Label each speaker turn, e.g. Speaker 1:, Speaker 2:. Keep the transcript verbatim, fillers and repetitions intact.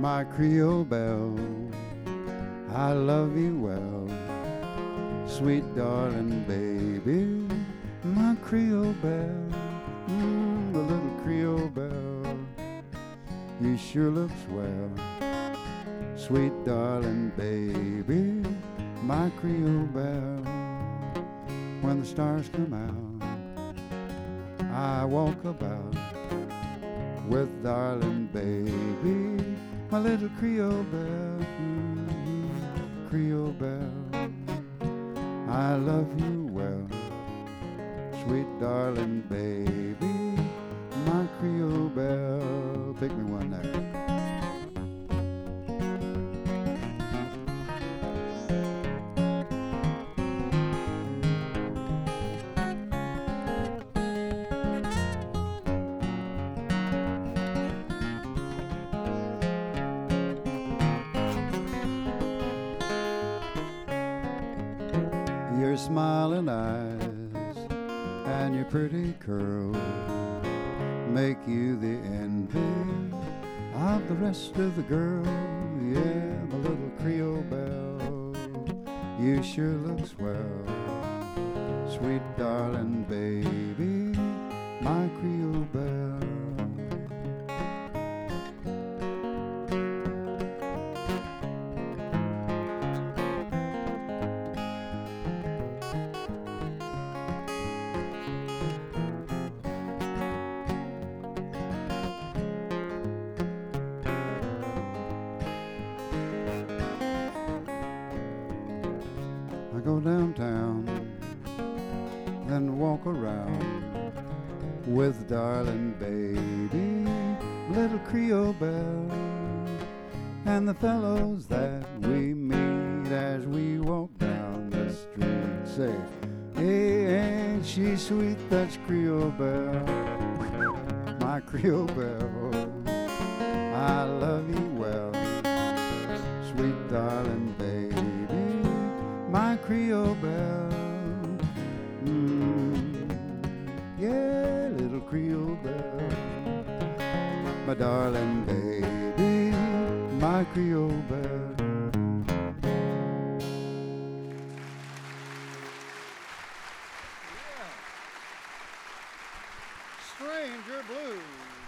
Speaker 1: my Creole belle, I love you well, sweet darling baby, my Creole belle, mm, the little Creole belle, you sure look swell, sweet darling baby, my Creole belle. When the stars come out, I walk about with darling baby, my little Creole belle, mm, Creole belle, I love you well, sweet darling baby, my Creole belle. Pick me one now. Your smiling eyes and your pretty curls make you the envy of the rest of the girls. Yeah, my little Creole belle, you sure look swell, sweet darling baby, my Creole belle. I go downtown, then walk around with darling baby, little Creole belle, and the fellows that we meet as we walk down the street say, hey, ain't she sweet, that's Creole belle, my Creole belle, I love you well, sweet darling baby, my Creole belle, mm, yeah, little Creole belle, my darling baby, my Creole belle. Yeah. Stranger Blues.